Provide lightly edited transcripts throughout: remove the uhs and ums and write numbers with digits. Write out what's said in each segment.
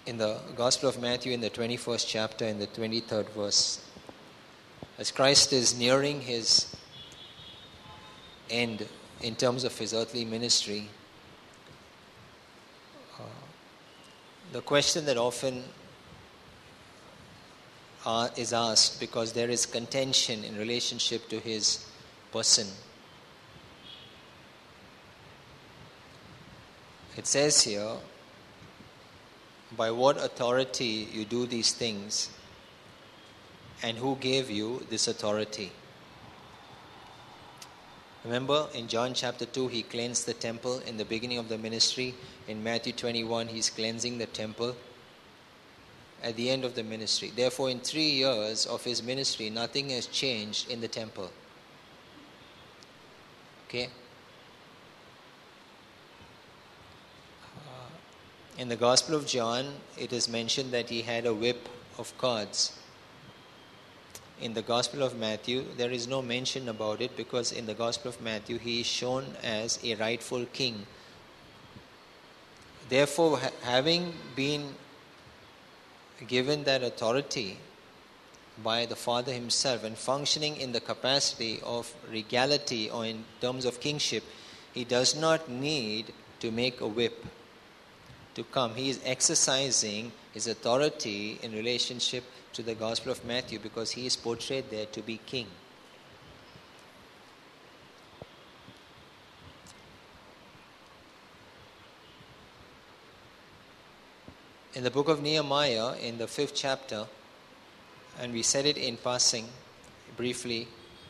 in the Gospel of Matthew in the 21st chapter in the 23rd verse. As Christ is nearing his end in terms of his earthly ministry, the question that often is asked, because there is contention in relationship to his person. It says here, by what authority you do these things, and who gave you this authority? Remember, in John chapter 2, he cleansed the temple in the beginning of the ministry. In Matthew 21, he's cleansing the temple at the end of the ministry. Therefore, in 3 years of his ministry, nothing has changed in the temple. Okay? In the Gospel of John, it is mentioned that he had a whip of cords. In the Gospel of Matthew, there is no mention about it, because in the Gospel of Matthew, he is shown as a rightful king. Therefore, having been given that authority by the Father himself and functioning in the capacity of regality or in terms of kingship, he does not need to make a whip to come. He is exercising his authority in relationship to the Gospel of Matthew, because he is portrayed there to be king. In the book of Nehemiah, in the 5th chapter, and we said it in passing briefly,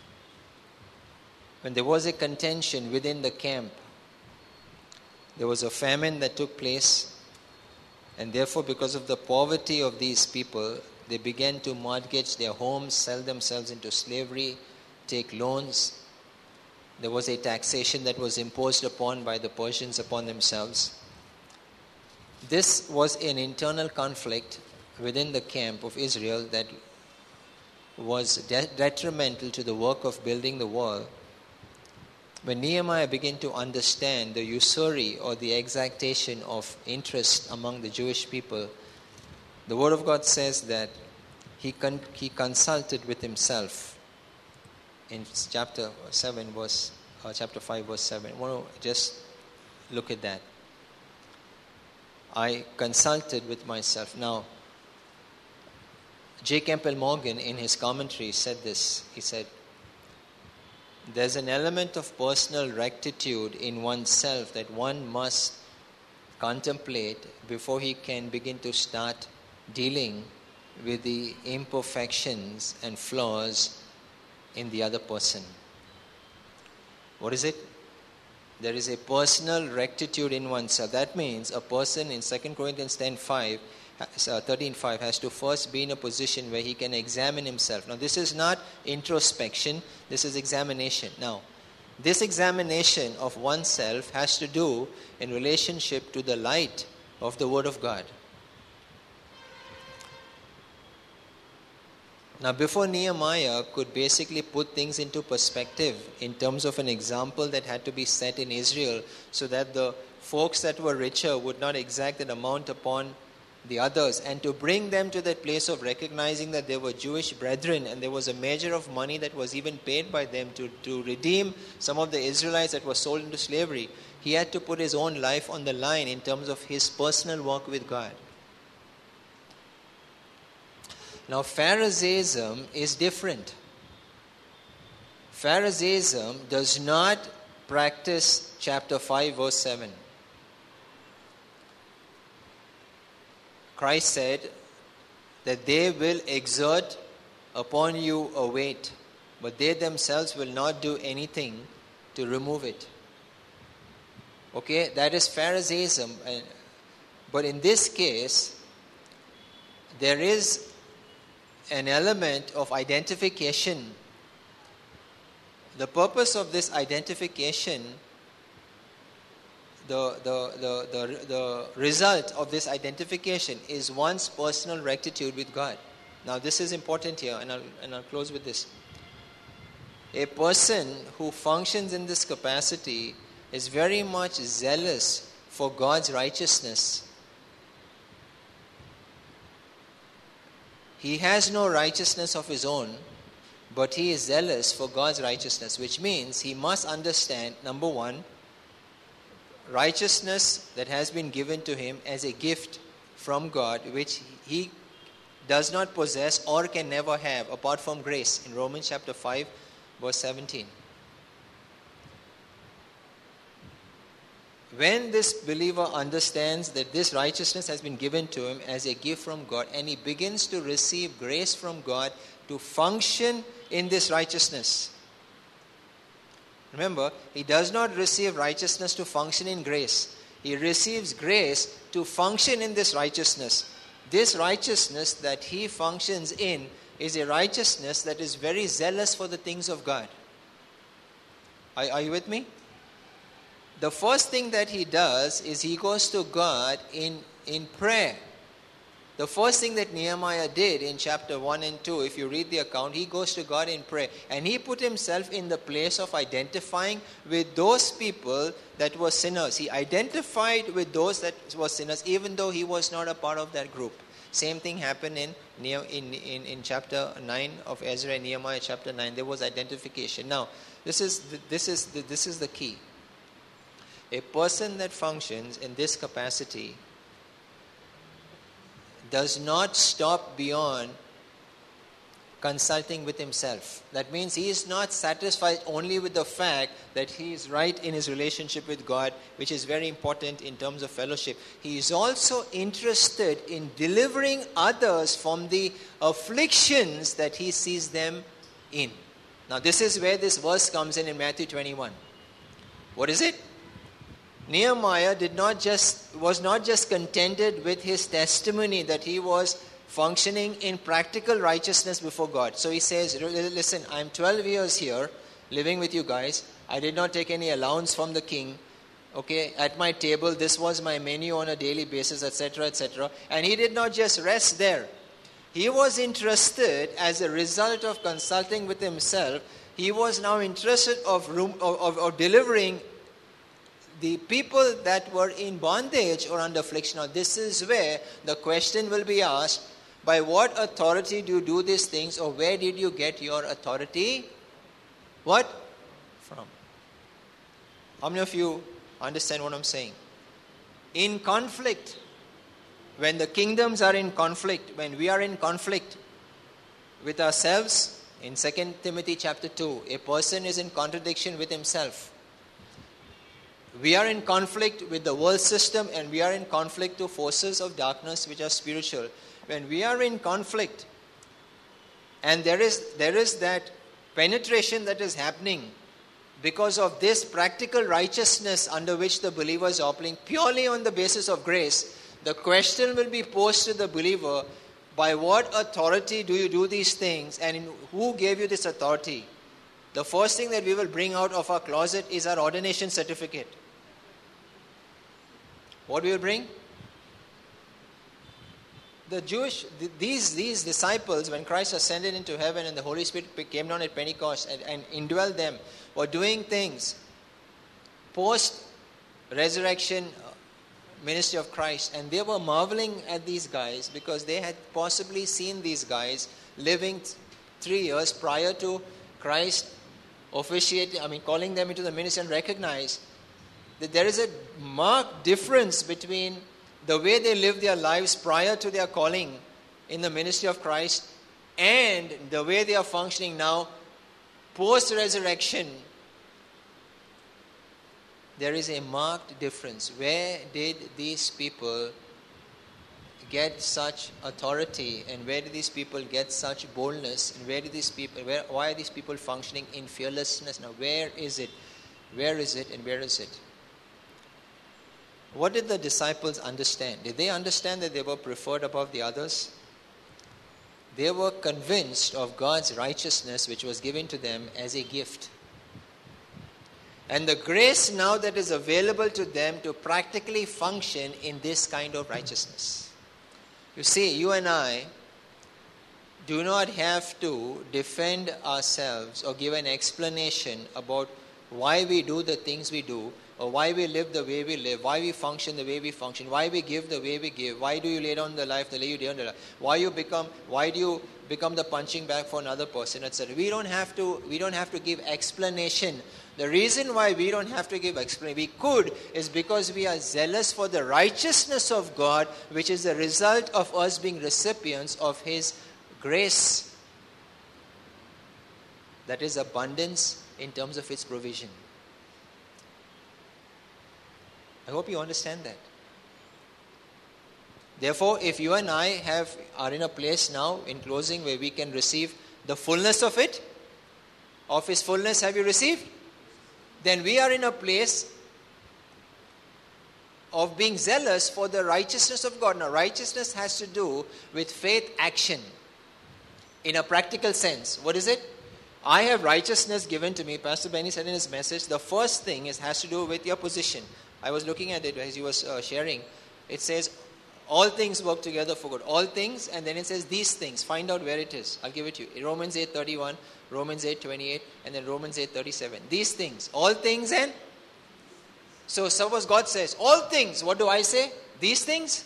when there was a contention within the camp, there was a famine that took place, and therefore, because of the poverty of these people, they began to mortgage their homes, sell themselves into slavery, take loans. There was a taxation that was imposed upon by the Persians upon themselves. This was an internal conflict within the camp of Israel that was detrimental to the work of building the wall. When Nehemiah began to understand the usury or the exactation of interest among the Jewish people, the Word of God says that he consulted with himself. In chapter 5, verse 7. I want to just look at that. I consulted with myself. Now, J. Campbell Morgan, in his commentary, said this. He said, there's an element of personal rectitude in oneself that one must contemplate before he can begin to start dealing with the imperfections and flaws in the other person. What is it? There is a personal rectitude in oneself. That means a person in 2 Corinthians 13:5 has to first be in a position where he can examine himself. Now, this is not introspection, this is examination. Now, this examination of oneself has to do in relationship to the light of the Word of God. Now, before Nehemiah could basically put things into perspective in terms of an example that had to be set in Israel so that the folks that were richer would not exact that amount upon the others, and to bring them to that place of recognizing that they were Jewish brethren and there was a measure of money that was even paid by them to redeem some of the Israelites that were sold into slavery, he had to put his own life on the line in terms of his personal walk with God. Now, Pharisaism is different. Pharisaism does not practice chapter 5, verse 7. Christ said that they will exert upon you a weight, but they themselves will not do anything to remove it. Okay, that is Pharisaism. But in this case, there is an element of identification. The purpose of this identification, the result of this identification is one's personal rectitude with God. Now, this is important here, and I'll close with this. A person who functions in this capacity is very much zealous for God's righteousness. he has no righteousness of his own, but he is zealous for God's righteousness, which means he must understand, number one, righteousness that has been given to him as a gift from God, which he does not possess or can never have apart from grace, in Romans chapter 5, verse 17. When this believer understands that this righteousness has been given to him as a gift from God, and he begins to receive grace from God to function in this righteousness. Remember, he does not receive righteousness to function in grace. He receives grace to function in this righteousness. This righteousness that he functions in is a righteousness that is very zealous for the things of God. Are you with me? The first thing that he does is he goes to God in prayer. The first thing that Nehemiah did in chapter 1 and 2, if you read the account, he goes to God in prayer. And he put himself in the place of identifying with those people that were sinners. He identified with those that were sinners, even though he was not a part of that group. Same thing happened in chapter 9 of Ezra, Nehemiah chapter 9. There was identification. Now, this is the key. A person that functions in this capacity does not stop beyond consulting with himself. That means he is not satisfied only with the fact that he is right in his relationship with God, which is very important in terms of fellowship. He is also interested in delivering others from the afflictions that he sees them in. Now this is where this verse comes in Matthew 21. What is it? Nehemiah was not just contented with his testimony that he was functioning in practical righteousness before God. So he says, listen, I'm 12 years here living with you guys. I did not take any allowance from the king. Okay, at my table, this was my menu on a daily basis, etc., etc. And he did not just rest there. He was interested, as a result of consulting with himself, he was now interested of delivering the people that were in bondage or under affliction. Now, this is where the question will be asked, by what authority do you do these things, or where did you get your authority? What? From. How many of you understand what I'm saying? In conflict, when the kingdoms are in conflict, when we are in conflict with ourselves, in 2 Timothy chapter 2, a person is in contradiction with himself. We are in conflict with the world system, and we are in conflict to forces of darkness which are spiritual. When we are in conflict, and there is that penetration that is happening because of this practical righteousness under which the believer is operating purely on the basis of grace, the question will be posed to the believer, by what authority do you do these things, and who gave you this authority? The first thing that we will bring out of our closet is our ordination certificate. What we will bring? These disciples, when Christ ascended into heaven and the Holy Spirit came down at Pentecost and indwelled them, were doing things post-resurrection ministry of Christ. And they were marveling at these guys because they had possibly seen these guys living 3 years prior to Christ calling them into the ministry, and recognize that there is a marked difference between the way they lived their lives prior to their calling in the ministry of Christ and the way they are functioning now post-resurrection. There is a marked difference. Where did these people get such authority, and where did these people get such boldness, and why are these people functioning in fearlessness? Now, where is it? Where is it, and where is it? What did the disciples understand? Did they understand that they were preferred above the others? They were convinced of God's righteousness, which was given to them as a gift. And the grace now that is available to them to practically function in this kind of righteousness. You see, you and I do not have to defend ourselves or give an explanation about why we do the things we do, or why we live the way we live, why we function the way we function, why we give the way we give, why do you lay down the life the way you lay down the life, why do you become the punching bag for another person, etc. We don't have to give explanation. The reason why we don't have to give explanation, we could, is because we are zealous for the righteousness of God, which is the result of us being recipients of His grace. That is abundance in terms of its provision. I hope you understand that. Therefore, if you and I are in a place now, in closing, where we can receive the fullness of it, of His fullness have you received? Then we are in a place of being zealous for the righteousness of God. Now, righteousness has to do with faith action in a practical sense. What is it? I have righteousness given to me. Pastor Benny said in his message, the first thing has to do with your position. I was looking at it as he was sharing. It says, all things work together for good. All things, and then it says these things. Find out where it is. I'll give it to you. Romans 8:31, Romans 8:28, and then Romans 8:37. These things. All things and... So suppose God says, all things. What do I say? These things?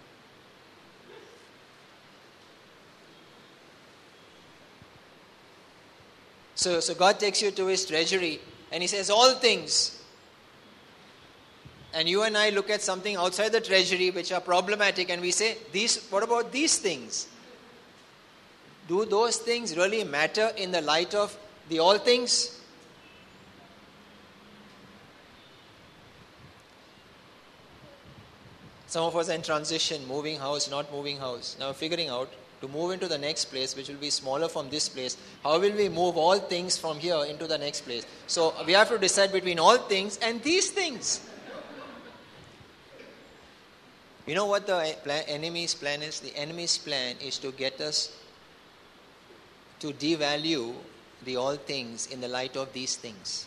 So God takes you to His treasury and He says, all things. And you and I look at something outside the treasury which are problematic and we say, what about these things? Do those things really matter in the light of the all things? Some of us are in transition, moving house, not moving house. Now figuring out to move into the next place, which will be smaller from this place. How will we move all things from here into the next place? So we have to decide between all things and these things. You know what the enemy's plan is? The enemy's plan is to get us to devalue the all things in the light of these things.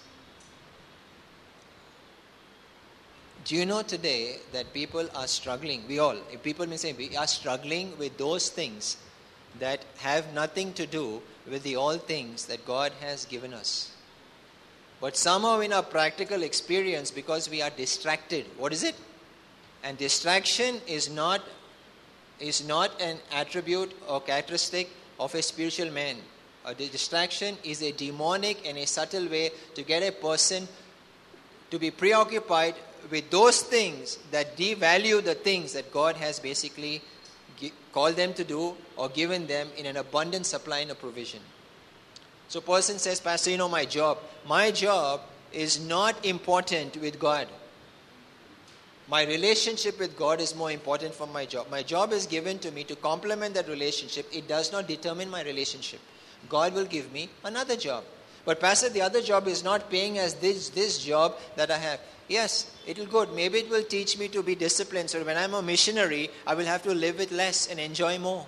Do you know today that people are struggling? People may say, we are struggling with those things that have nothing to do with the all things that God has given us. But somehow in our practical experience, because we are distracted, what is it? And distraction is not an attribute or characteristic of a spiritual man. A distraction is a demonic and a subtle way to get a person to be preoccupied with those things that devalue the things that God has basically called them to do or given them in an abundant supply and a provision. So a person says, Pastor, my job is not important with God. My relationship with God is more important from my job. My job is given to me to complement that relationship. It does not determine my relationship. God will give me another job. But Pastor, the other job is not paying as this job that I have. Yes, it will good. Maybe it will teach me to be disciplined. So when I'm a missionary, I will have to live with less and enjoy more.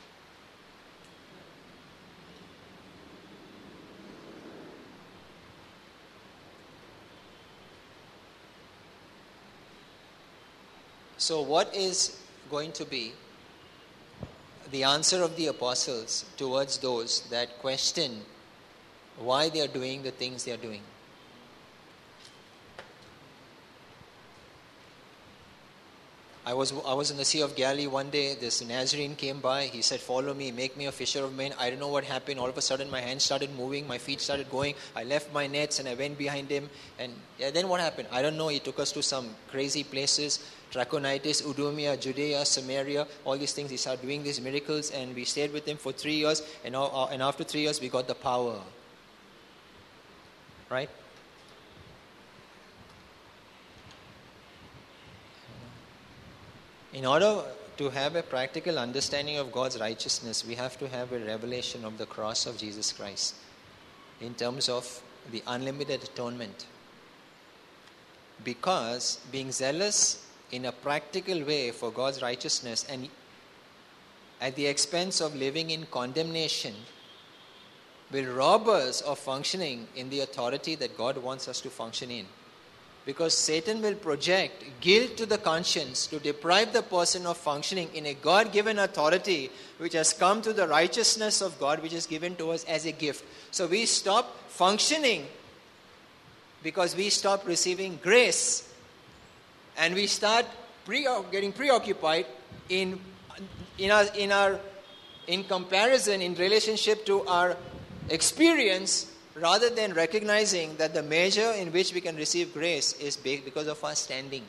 So what is going to be the answer of the apostles towards those that question why they are doing the things they are doing? I was in the Sea of Galilee one day. This Nazarene came by. He said, follow me, make me a fisher of men. I don't know what happened. All of a sudden, my hands started moving. My feet started going. I left my nets and I went behind him. And then what happened? I don't know. He took us to some crazy places. Trachonitis, Idumea, Judea, Samaria, all these things. He started doing these miracles. And we stayed with him for 3 years. And after 3 years, we got the power. Right? In order to have a practical understanding of God's righteousness, we have to have a revelation of the cross of Jesus Christ in terms of the unlimited atonement. Because being zealous in a practical way for God's righteousness and at the expense of living in condemnation will rob us of functioning in the authority that God wants us to function in. Because Satan will project guilt to the conscience to deprive the person of functioning in a God-given authority which has come through the righteousness of God, which is given to us as a gift. So we stop functioning because we stop receiving grace and we start getting preoccupied in comparison, in relationship to our experience, rather than recognizing that the measure in which we can receive grace is because of our standing.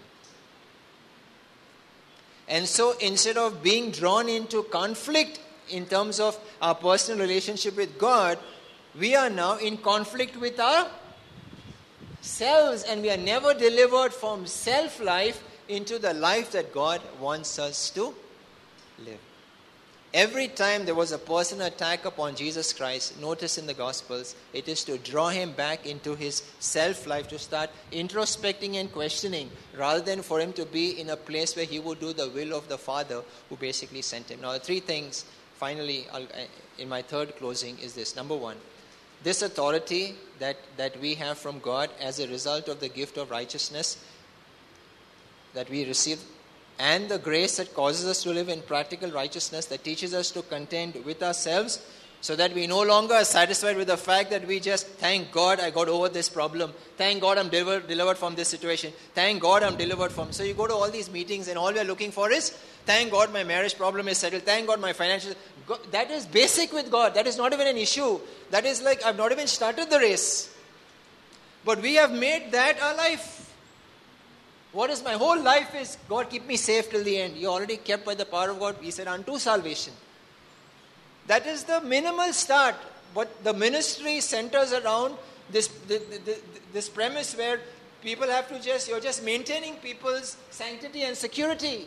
And so instead of being drawn into conflict in terms of our personal relationship with God, we are now in conflict with ourselves, and we are never delivered from self-life into the life that God wants us to live. Every time there was a personal attack upon Jesus Christ, notice in the Gospels, it is to draw him back into his self-life, to start introspecting and questioning, rather than for him to be in a place where he would do the will of the Father who basically sent him. Now, the three things, finally, in my third closing, is this. Number one, this authority that we have from God as a result of the gift of righteousness that we receive, and the grace that causes us to live in practical righteousness, that teaches us to contend with ourselves, so that we no longer are satisfied with the fact that we just, thank God I got over this problem, thank God I'm delivered from this situation, thank God I'm delivered from. So you go to all these meetings and all we are looking for is, thank God my marriage problem is settled, thank God my financial... That is basic with God. That is not even an issue. That is like, I've not even started the race. But we have made that our life. What is my whole life is, God keep me safe till the end. You're already kept by the power of God. He said, unto salvation. That is the minimal start. But the ministry centers around this premise where people have to you're just maintaining people's sanctity and security.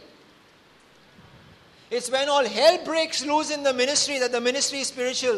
It's when all hell breaks loose in the ministry that the ministry is spiritual.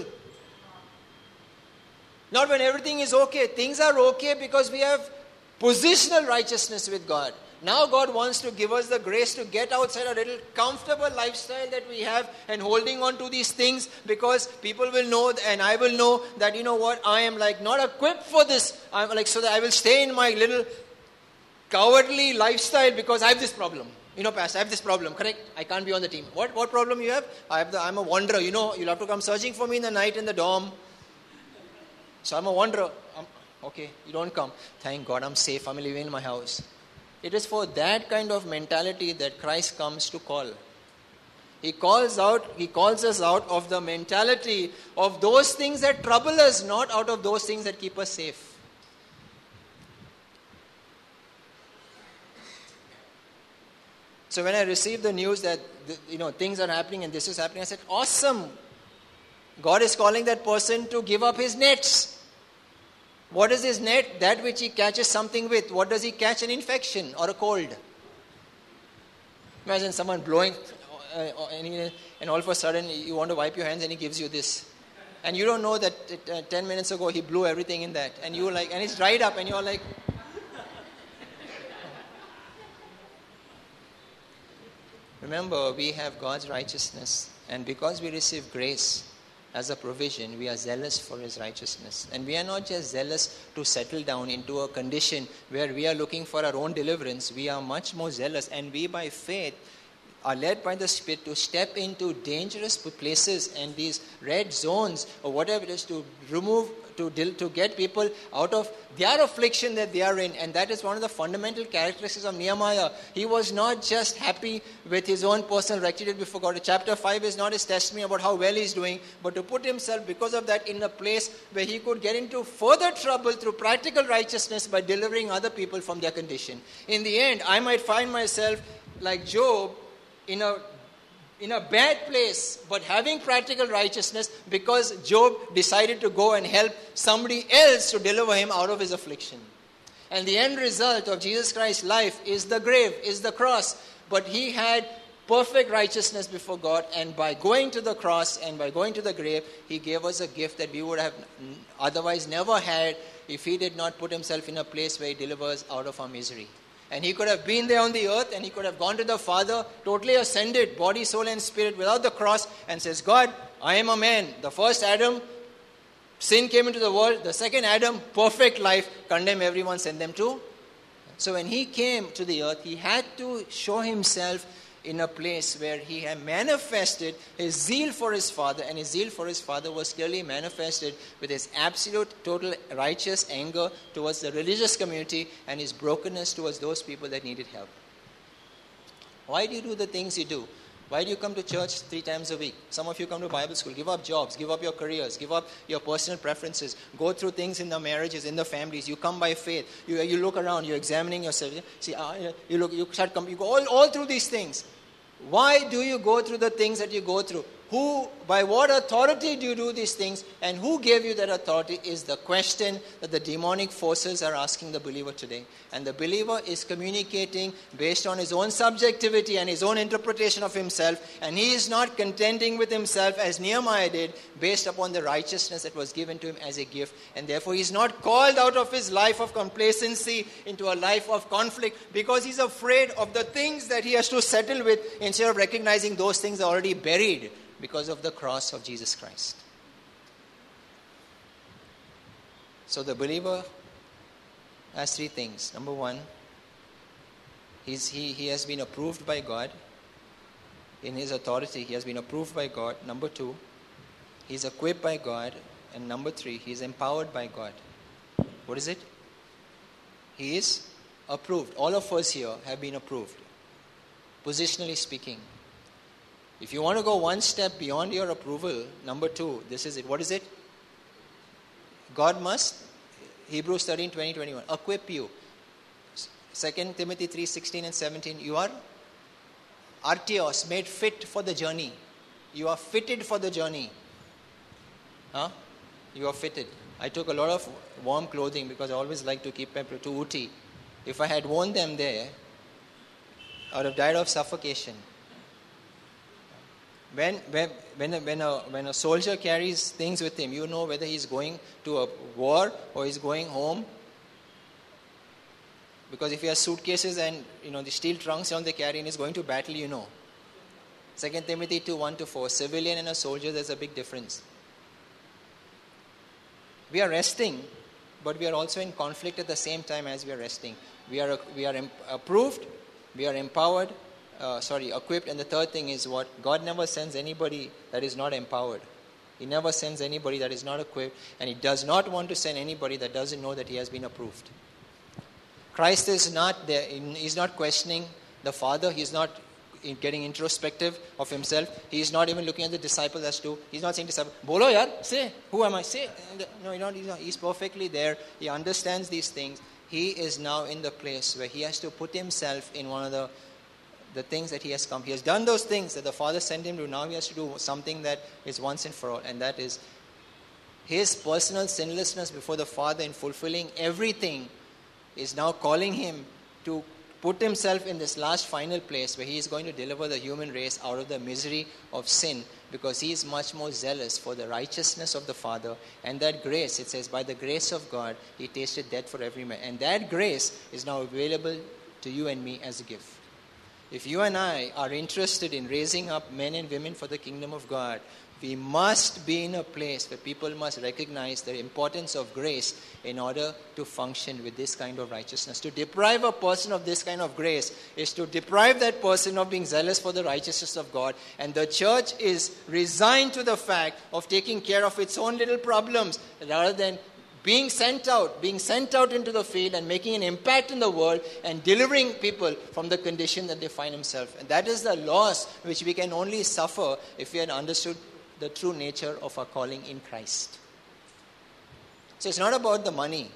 Not when everything is okay. Things are okay because we have positional righteousness with God. Now God wants to give us the grace to get outside a little comfortable lifestyle that we have and holding on to these things, because people will know and I will know that, you know what, I am like not equipped for this. I'm like, so that I will stay in my little cowardly lifestyle because I have this problem. You know, Pastor, I have this problem, correct? I can't be on the team. What problem you have? I'm a wanderer. You know, you'll have to come searching for me in the night in the dorm. So I'm a wanderer. Okay, you don't come. Thank God I'm safe. I'm living in my house. It is for that kind of mentality that Christ comes to call. He calls us out of the mentality of those things that trouble us, not out of those things that keep us safe. So when I received the news that things are happening and this is happening, I said, awesome. God is calling that person to give up his nets. What is his net? That which he catches something with. What does he catch? An infection or a cold. Imagine someone blowing and all of a sudden you want to wipe your hands and he gives you this. And you don't know that 10 minutes ago he blew everything in that. And you and it's dried up and you're like... Remember, we have God's righteousness, and because we receive grace as a provision, we are zealous for his righteousness. And we are not just zealous to settle down into a condition where we are looking for our own deliverance. We are much more zealous, and we by faith are led by the Spirit to step into dangerous places and these red zones or whatever it is, to remove, to get people out of their affliction that they are in. And that is one of the fundamental characteristics of Nehemiah. He was not just happy with his own personal rectitude before God. Chapter 5 is not his testimony about how well he's doing, but to put himself, because of that, in a place where he could get into further trouble through practical righteousness by delivering other people from their condition. In the end, I might find myself like Job in a bad place, but having practical righteousness because Job decided to go and help somebody else to deliver him out of his affliction. And the end result of Jesus Christ's life is the grave, is the cross. But he had perfect righteousness before God, and by going to the cross and by going to the grave, he gave us a gift that we would have otherwise never had if he did not put himself in a place where he delivers out of our misery. And he could have been there on the earth, and he could have gone to the Father, totally ascended, body, soul, and spirit, without the cross, and says, God, I am a man. The first Adam, sin came into the world. The second Adam, perfect life, condemn everyone, send them to. So when he came to the earth, he had to show himself in a place where he had manifested his zeal for his father, and his zeal for his father was clearly manifested with his absolute, total righteous anger towards the religious community and his brokenness towards those people that needed help. Why do you do the things you do? Why do you come to church 3 times a week? Some of you come to Bible school. Give up jobs, give up your careers, give up your personal preferences. Go through things in the marriages, in the families. You come by faith. You look around. You're examining yourself. See, you go all through these things. Why do you go through the things that you go through? By what authority do you do these things? And who gave you that authority is the question that the demonic forces are asking the believer today. And the believer is communicating based on his own subjectivity and his own interpretation of himself. And he is not contending with himself as Nehemiah did based upon the righteousness that was given to him as a gift. And therefore he is not called out of his life of complacency into a life of conflict because he's afraid of the things that he has to settle with instead of recognizing those things are already buried because of the cross of Jesus Christ. So the believer has 3 things. Number 1, he has been approved by God. In his authority, he has been approved by God. Number 2, he's equipped by God. And number 3, he is empowered by God. What is it? He is approved. All of us here have been approved, positionally speaking. If you want to go one step beyond your approval, number 2, this is it. What is it? God must, Hebrews 13, 20, 21, equip you. 2 Timothy 3, 16 and 17, you are artios, made fit for the journey. You are fitted for the journey. You are fitted. I took a lot of warm clothing because I always like to keep them to Uti. If I had worn them there, I would have died of suffocation. When a soldier carries things with him, you know whether he's going to a war or he's going home. Because if he has suitcases and the steel trunks they carry and he's going to battle, 2 Timothy 2, 1-4, civilian and a soldier, there's a big difference. We are resting, but we are also in conflict at the same time as we are resting. We are approved, we are empowered, equipped. And the third thing is what? God never sends anybody that is not empowered. He never sends anybody that is not equipped. And he does not want to send anybody that doesn't know that he has been approved. Christ is not there. He's not questioning the Father. He's not getting introspective of himself. He's not even looking at the disciples as to. He's not saying disciples, Bolo yaar, say, who am I? Say. No, he's perfectly there. He understands these things. He is now in the place where he has to put himself in one of the things that he has come. He has done those things that the Father sent him to. Now he has to do something that is once and for all. And that is his personal sinlessness before the Father in fulfilling everything is now calling him to put himself in this last final place where he is going to deliver the human race out of the misery of sin, because he is much more zealous for the righteousness of the Father. And that grace, it says, by the grace of God, he tasted death for every man. And that grace is now available to you and me as a gift. If you and I are interested in raising up men and women for the kingdom of God, we must be in a place where people must recognize the importance of grace in order to function with this kind of righteousness. To deprive a person of this kind of grace is to deprive that person of being zealous for the righteousness of God. And the church is resigned to the fact of taking care of its own little problems rather than being sent out into the field and making an impact in the world and delivering people from the condition that they find themselves. And that is the loss which we can only suffer if we had understood the true nature of our calling in Christ. So it's not about the money.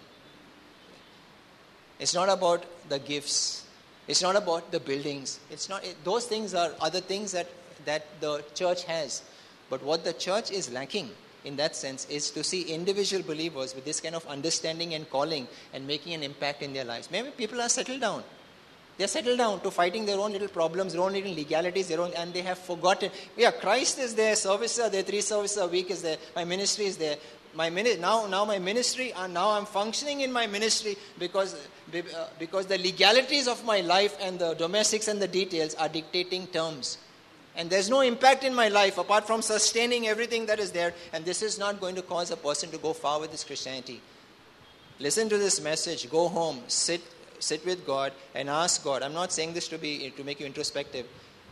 It's not about the gifts. It's not about the buildings. Those things are other things that the church has. But what the church is lacking in that sense is to see individual believers with this kind of understanding and calling and making an impact in their lives. Maybe people are settled down. They're settled down to fighting their own little problems, their own little legalities, and they have forgotten. Yeah, Christ is there, services are there, 3 services a week is there, my ministry is there. Now my ministry, and now I'm functioning in my ministry because the legalities of my life and the domestics and the details are dictating terms. And there's no impact in my life apart from sustaining everything that is there. And this is not going to cause a person to go far with his Christianity. Listen to this message. Go home. Sit with God and ask God. I'm not saying this to make you introspective.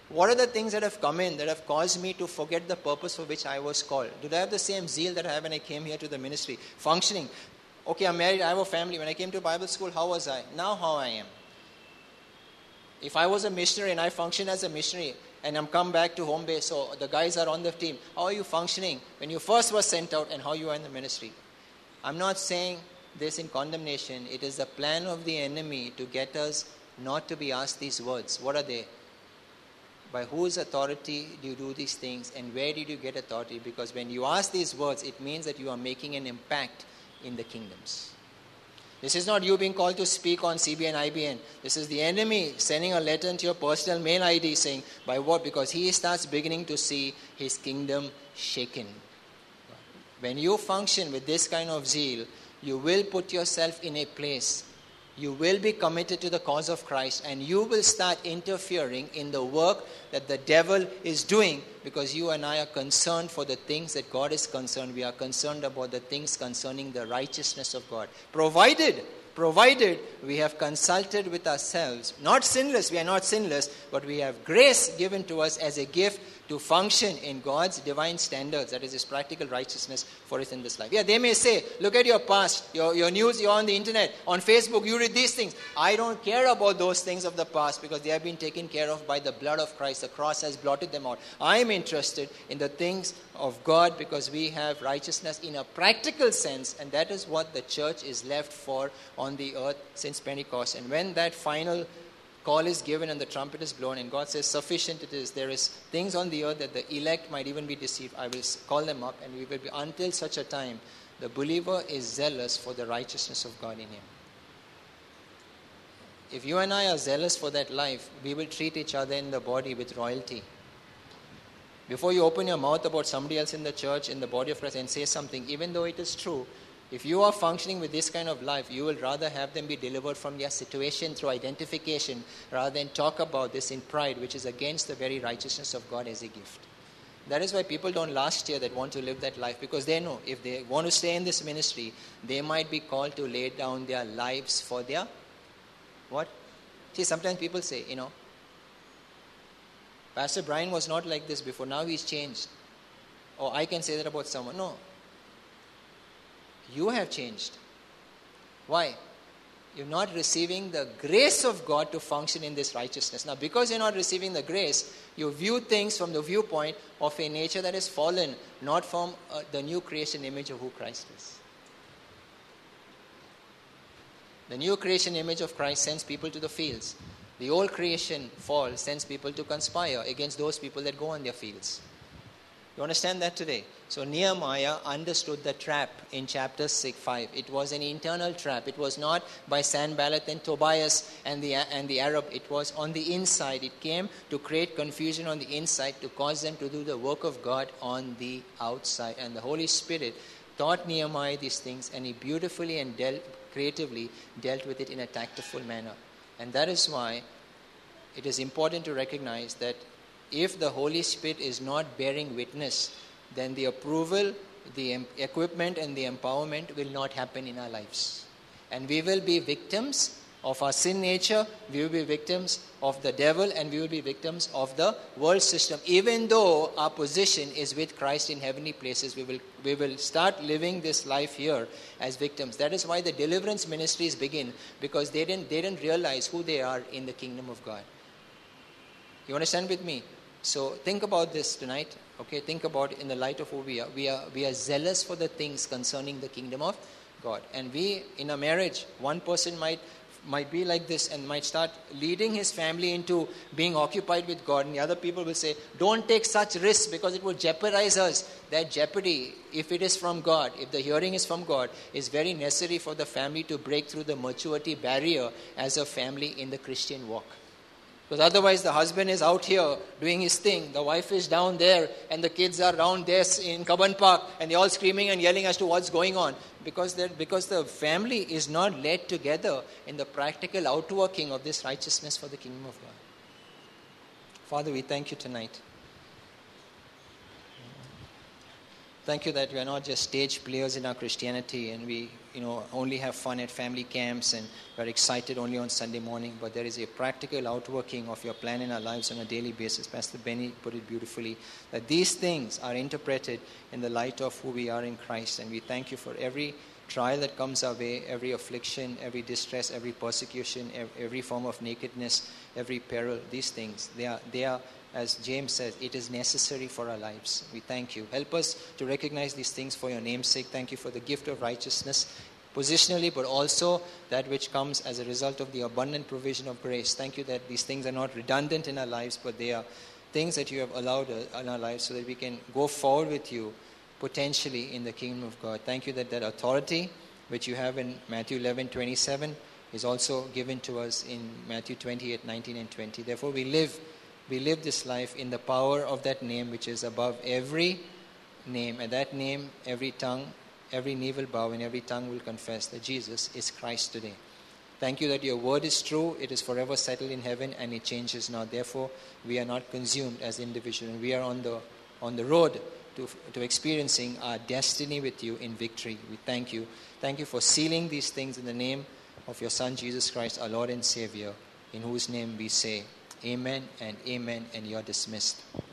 What are the things that have come in that have caused me to forget the purpose for which I was called? Do I have the same zeal that I had when I came here to the ministry? Functioning. Okay, I'm married, I have a family. When I came to Bible school, how was I? Now how I am. If I was a missionary and I function as a missionary and I'm come back to home base, so the guys are on the team, how are you functioning when you first were sent out and how you are in the ministry? I'm not saying this in condemnation. It is the plan of the enemy to get us not to be asked these words. What are they? By whose authority do you do these things and where did you get authority? Because when you ask these words, it means that you are making an impact in the kingdoms. This is not you being called to speak on CBN, IBN. This is the enemy sending a letter into your personal mail ID saying, by what? Because he starts beginning to see his kingdom shaken. When you function with this kind of zeal, you will put yourself in a place. You will be committed to the cause of Christ and you will start interfering in the work that the devil is doing because you and I are concerned for the things that God is concerned. We are concerned about the things concerning the righteousness of God. Provided we have consulted with ourselves, not sinless, we are not sinless, but we have grace given to us as a gift to function in God's divine standards, that is His practical righteousness for us in this life. Yeah, they may say, look at your past, your news, you're on the internet, on Facebook, you read these things. I don't care about those things of the past because they have been taken care of by the blood of Christ. The cross has blotted them out. I am interested in the things of God because we have righteousness in a practical sense, and that is what the church is left for on the earth since Pentecost. And when that final call is given and the trumpet is blown and God says, sufficient it is, there is things on the earth that the elect might even be deceived, I will call them up, and we will be, until such a time, the believer is zealous for the righteousness of God in him. If you and I are zealous for that life, we will treat each other in the body with royalty. Before you open your mouth about somebody else in the church, in the body of Christ, and say something, even though it is true, if you are functioning with this kind of life, you will rather have them be delivered from their situation through identification rather than talk about this in pride, which is against the very righteousness of God as a gift. That is why people don't last here that want to live that life, because they know if they want to stay in this ministry, they might be called to lay down their lives for their what? See, sometimes people say, Pastor Brian was not like this before, now he's changed. Or I can say that about someone. No. You have changed. Why? You're not receiving the grace of God to function in this righteousness. Now, because you're not receiving the grace, you view things from the viewpoint of a nature that is fallen, not from the new creation image of who Christ is. The new creation image of Christ sends people to the fields. The old creation fall sends people to conspire against those people that go on their fields. You understand that today? So Nehemiah understood the trap in chapter 5. It was an internal trap. It was not by Sanballat and Tobias and the Arab. It was on the inside. It came to create confusion on the inside, to cause them to do the work of God on the outside. And the Holy Spirit taught Nehemiah these things, and he beautifully and creatively dealt with it in a tactful manner. And that is why it is important to recognize that if the Holy Spirit is not bearing witness, then the approval, the equipment and the empowerment will not happen in our lives. And we will be victims of our sin nature, we will be victims of the devil, and we will be victims of the world system. Even though our position is with Christ in heavenly places, we will start living this life here as victims. That is why the deliverance ministries begin, because they didn't realize who they are in the kingdom of God. You understand with me? So think about this tonight. Okay, think about it in the light of who we are. We are zealous for the things concerning the kingdom of God. And we, in a marriage, one person might be like this and might start leading his family into being occupied with God, and the other people will say, don't take such risks because it will jeopardize us. That jeopardy, if it is from God, if the hearing is from God, is very necessary for the family to break through the maturity barrier as a family in the Christian walk. Because otherwise the husband is out here doing his thing, the wife is down there, and the kids are down there in Kaban Park, and they're all screaming and yelling as to what's going on. Because the family is not led together in the practical outworking of this righteousness for the kingdom of God. Father, we thank you tonight. Thank you that we are not just stage players in our Christianity and we only have fun at family camps and we're excited only on Sunday morning, but there is a practical outworking of your plan in our lives on a daily basis. Pastor Benny put it beautifully, that these things are interpreted in the light of who we are in Christ, and we thank you for every trial that comes our way, every affliction, every distress, every persecution, every form of nakedness, every peril. These things, they are, as James says, it is necessary for our lives. We thank you. Help us to recognize these things for your name's sake. Thank you for the gift of righteousness, positionally, but also that which comes as a result of the abundant provision of grace. Thank you that these things are not redundant in our lives, but they are things that you have allowed in our lives so that we can go forward with you potentially in the kingdom of God. Thank you that authority which you have in Matthew 11:27 is also given to us in Matthew 28:19 and 20. Therefore we live this life in the power of that name which is above every name. At that name, every knee will bow and every tongue will confess that Jesus is Christ today. Thank you that your word is true. It is forever settled in heaven and it changes not. Therefore, we are not consumed as individuals. We are on the road to experiencing our destiny with you in victory. We thank you. Thank you for sealing these things in the name of your Son, Jesus Christ, our Lord and Savior, in whose name we say amen and amen, and you are dismissed.